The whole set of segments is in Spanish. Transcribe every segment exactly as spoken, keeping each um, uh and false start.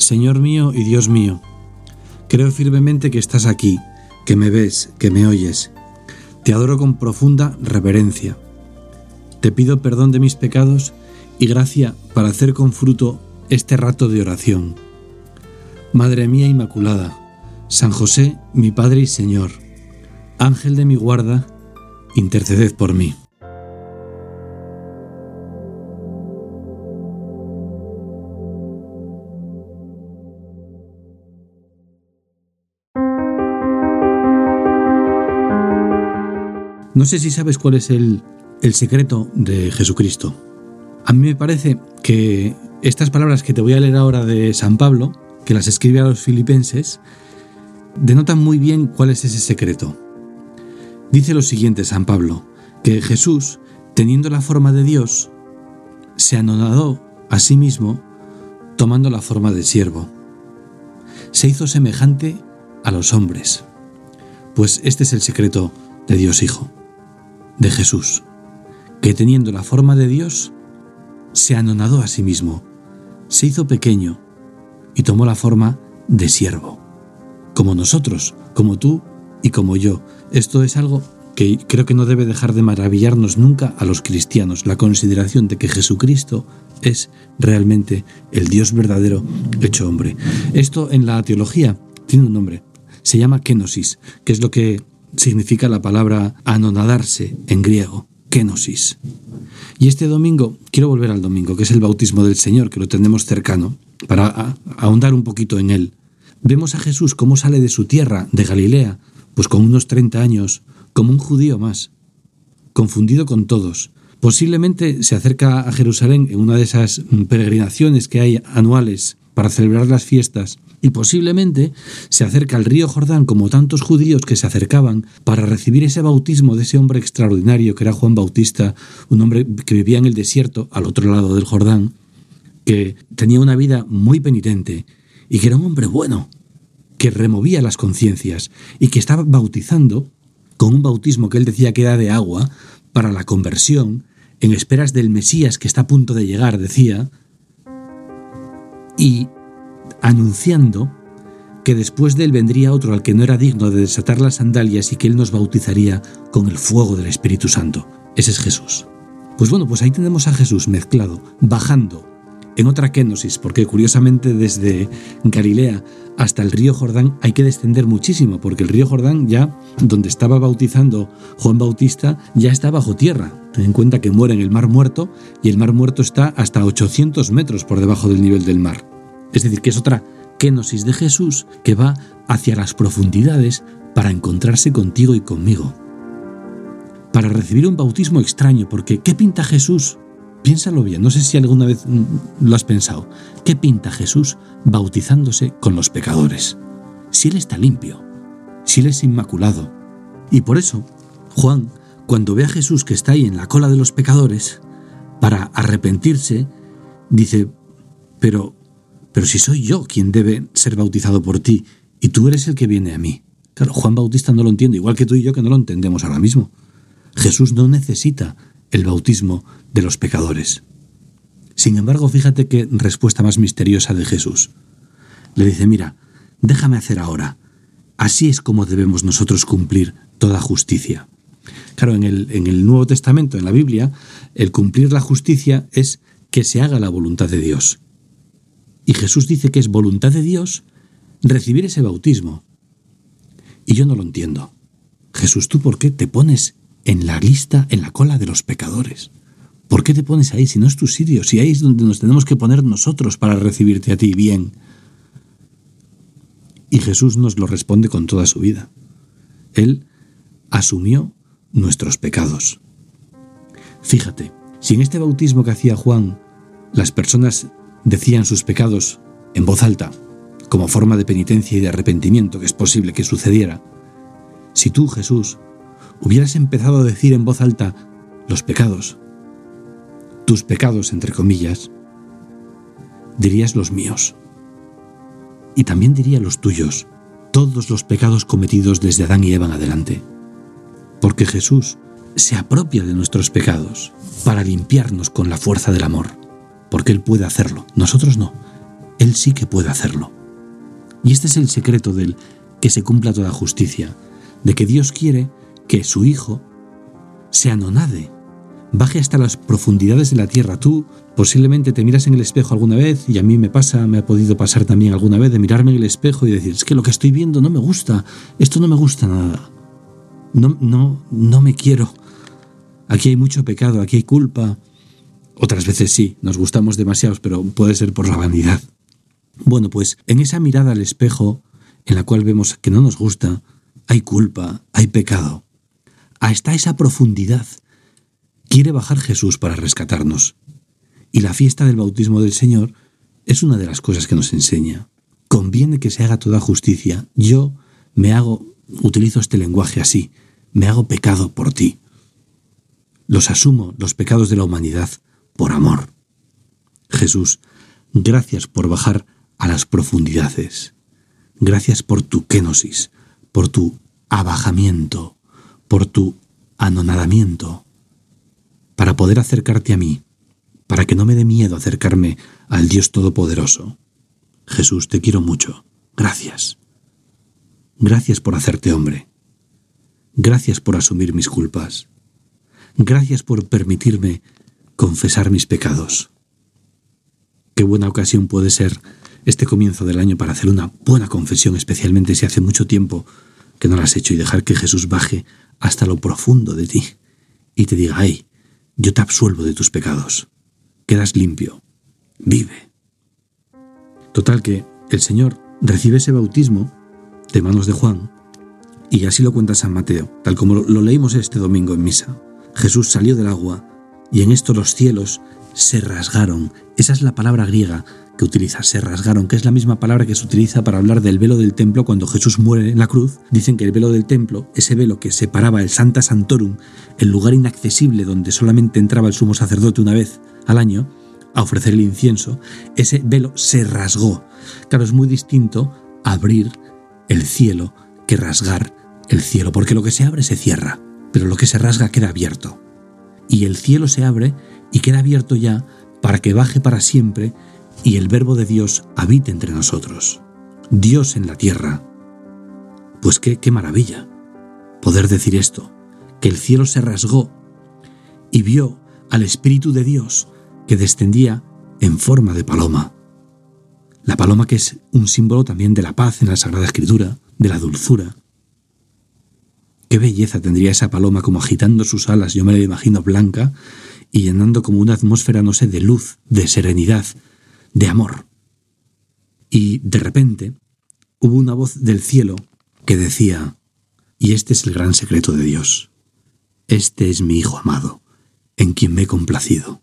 Señor mío y Dios mío, creo firmemente que estás aquí, que me ves, que me oyes. Te adoro con profunda reverencia. Te pido perdón de mis pecados y gracia para hacer con fruto este rato de oración. Madre mía Inmaculada, San José, mi Padre y Señor, Ángel de mi guarda, interceded por mí. No sé si sabes cuál es el, el secreto de Jesucristo. A mí me parece que estas palabras que te voy a leer ahora de San Pablo, que las escribe a los filipenses, denotan muy bien cuál es ese secreto. Dice lo siguiente San Pablo, que Jesús, teniendo la forma de Dios, se anonadó a sí mismo tomando la forma de siervo. Se hizo semejante a los hombres. Pues este es el secreto de Dios Hijo, de Jesús, que teniendo la forma de Dios, se anonadó a sí mismo, se hizo pequeño y tomó la forma de siervo, como nosotros, como tú y como yo. Esto es algo que creo que no debe dejar de maravillarnos nunca a los cristianos, la consideración de que Jesucristo es realmente el Dios verdadero hecho hombre. Esto en la teología tiene un nombre, se llama kenosis, que es lo que significa la palabra anonadarse en griego, kenosis. Y este domingo, quiero volver al domingo, que es el bautismo del Señor, que lo tenemos cercano, para ahondar un poquito en él. Vemos a Jesús cómo sale de su tierra, de Galilea, pues con unos treinta años, como un judío más, confundido con todos. Posiblemente se acerca a Jerusalén en una de esas peregrinaciones que hay anuales para celebrar las fiestas, y posiblemente se acerca al río Jordán como tantos judíos que se acercaban para recibir ese bautismo de ese hombre extraordinario que era Juan Bautista, un hombre que vivía en el desierto al otro lado del Jordán, que tenía una vida muy penitente y que era un hombre bueno, que removía las conciencias y que estaba bautizando con un bautismo que él decía que era de agua para la conversión, en esperas del Mesías que está a punto de llegar, decía, y anunciando que después de él vendría otro al que no era digno de desatar las sandalias y que él nos bautizaría con el fuego del Espíritu Santo. Ese es Jesús. Pues bueno, pues ahí tenemos a Jesús mezclado, bajando en otra kenosis, porque curiosamente desde Galilea hasta el río Jordán hay que descender muchísimo, porque el río Jordán ya, donde estaba bautizando Juan Bautista, ya está bajo tierra. Ten en cuenta que muere en el Mar Muerto y el Mar Muerto está hasta ochocientos metros por debajo del nivel del mar. Es decir, que es otra kenosis de Jesús que va hacia las profundidades para encontrarse contigo y conmigo. Para recibir un bautismo extraño, porque ¿qué pinta Jesús? Piénsalo bien, no sé si alguna vez lo has pensado. ¿Qué pinta Jesús bautizándose con los pecadores? Si Él está limpio, si Él es inmaculado. Y por eso, Juan, cuando ve a Jesús que está ahí en la cola de los pecadores, para arrepentirse, dice, pero, pero si soy yo quien debe ser bautizado por ti, y tú eres el que viene a mí. Claro, Juan Bautista no lo entiende, igual que tú y yo que no lo entendemos ahora mismo. Jesús no necesita el bautismo de los pecadores. Sin embargo, fíjate qué respuesta más misteriosa de Jesús. Le dice, mira, déjame hacer ahora. Así es como debemos nosotros cumplir toda justicia. Claro, en el, en el Nuevo Testamento, en la Biblia, el cumplir la justicia es que se haga la voluntad de Dios. Y Jesús dice que es voluntad de Dios recibir ese bautismo. Y yo no lo entiendo. Jesús, ¿tú por qué te pones en la lista, en la cola de los pecadores? ¿Por qué te pones ahí si no es tu sitio? Si ahí es donde nos tenemos que poner nosotros para recibirte a ti bien. Y Jesús nos lo responde con toda su vida. Él asumió nuestros pecados. Fíjate, si en este bautismo que hacía Juan, las personas decían sus pecados en voz alta, como forma de penitencia y de arrepentimiento, que es posible que sucediera, si tú, Jesús, hubieras empezado a decir en voz alta los pecados, tus pecados, entre comillas, dirías los míos. Y también diría los tuyos, todos los pecados cometidos desde Adán y Eva en adelante. Porque Jesús se apropia de nuestros pecados para limpiarnos con la fuerza del amor. Porque Él puede hacerlo, nosotros no. Él sí que puede hacerlo. Y este es el secreto del que se cumpla toda justicia, de que Dios quiere que su Hijo se anonade, baje hasta las profundidades de la tierra. Tú posiblemente te miras en el espejo alguna vez, y a mí me pasa, me ha podido pasar también alguna vez, de mirarme en el espejo y decir, es que lo que estoy viendo no me gusta, esto no me gusta nada, no, no, no me quiero, aquí hay mucho pecado, aquí hay culpa. Otras veces sí, nos gustamos demasiados, pero puede ser por la vanidad. Bueno, pues en esa mirada al espejo, en la cual vemos que no nos gusta, hay culpa, hay pecado. Hasta esa profundidad quiere bajar Jesús para rescatarnos. Y la fiesta del bautismo del Señor es una de las cosas que nos enseña. Conviene que se haga toda justicia. Yo me hago, utilizo este lenguaje así, me hago pecado por ti. Los asumo, los pecados de la humanidad, por amor. Jesús, gracias por bajar a las profundidades. Gracias por tu kénosis, por tu abajamiento, por tu anonadamiento, para poder acercarte a mí, para que no me dé miedo acercarme al Dios Todopoderoso. Jesús, te quiero mucho. Gracias. Gracias por hacerte hombre. Gracias por asumir mis culpas. Gracias por permitirme confesar mis pecados. Qué buena ocasión puede ser este comienzo del año para hacer una buena confesión, especialmente si hace mucho tiempo que no la has hecho, y dejar que Jesús baje hasta lo profundo de ti y te diga, ay, yo te absuelvo de tus pecados. Quedas limpio. Vive. Total que el Señor recibe ese bautismo de manos de Juan, y así lo cuenta San Mateo, tal como lo leímos este domingo en misa. Jesús salió del agua y en esto los cielos se rasgaron. Esa es la palabra griega que utiliza, se rasgaron, que es la misma palabra que se utiliza para hablar del velo del templo cuando Jesús muere en la cruz. Dicen que el velo del templo, ese velo que separaba el Sancta Sanctorum, el lugar inaccesible donde solamente entraba el sumo sacerdote una vez al año a ofrecer el incienso, ese velo se rasgó. Claro, es muy distinto abrir el cielo que rasgar el cielo, porque lo que se abre se cierra, pero lo que se rasga queda abierto. Y el cielo se abre y queda abierto ya para que baje para siempre y el Verbo de Dios habite entre nosotros. Dios en la tierra. Pues qué, qué maravilla poder decir esto, que el cielo se rasgó y vio al Espíritu de Dios que descendía en forma de paloma. La paloma, que es un símbolo también de la paz en la Sagrada Escritura, de la dulzura. Qué belleza tendría esa paloma como agitando sus alas, yo me la imagino blanca, y llenando como una atmósfera, no sé, de luz, de serenidad, de amor. Y de repente hubo una voz del cielo que decía, y este es el gran secreto de Dios, este es mi Hijo amado, en quien me he complacido.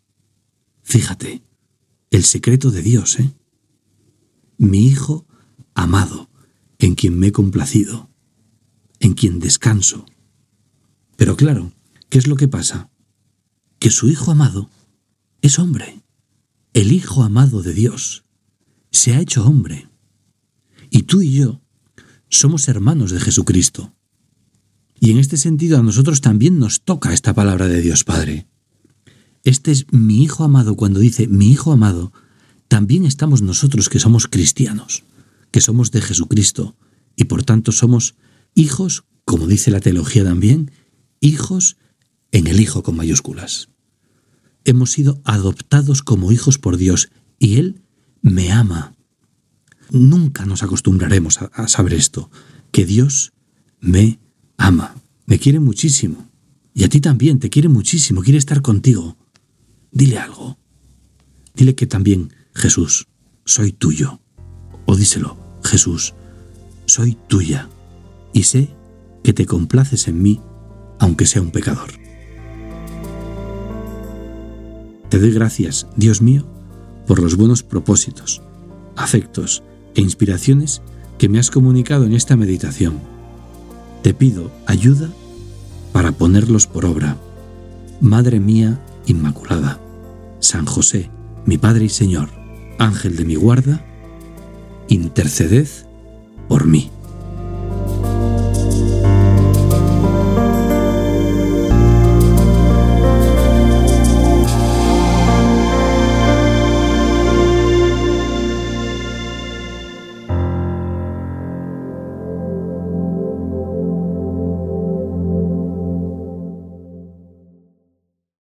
Fíjate, el secreto de Dios, ¿eh? Mi Hijo amado, en quien me he complacido, en quien descanso. Pero claro, ¿qué es lo que pasa? Que su Hijo amado es hombre. El Hijo amado de Dios se ha hecho hombre. Y tú y yo somos hermanos de Jesucristo. Y en este sentido a nosotros también nos toca esta palabra de Dios Padre. Este es mi Hijo amado. Cuando dice mi Hijo amado, también estamos nosotros que somos cristianos, que somos de Jesucristo, y por tanto somos hijos, como dice la teología también, hijos en el Hijo con mayúsculas. Hemos sido adoptados como hijos por Dios, y Él me ama. Nunca nos acostumbraremos a, a saber esto, que Dios me ama, me quiere muchísimo, y a ti también te quiere muchísimo, quiere estar contigo. Dile algo, dile que también, Jesús, soy tuyo, o díselo, Jesús, soy tuya, y sé que te complaces en mí, aunque sea un pecador. Te doy gracias, Dios mío, por los buenos propósitos, afectos e inspiraciones que me has comunicado en esta meditación. Te pido ayuda para ponerlos por obra. Madre mía Inmaculada, San José, mi Padre y Señor, Ángel de mi guarda, interceded por mí.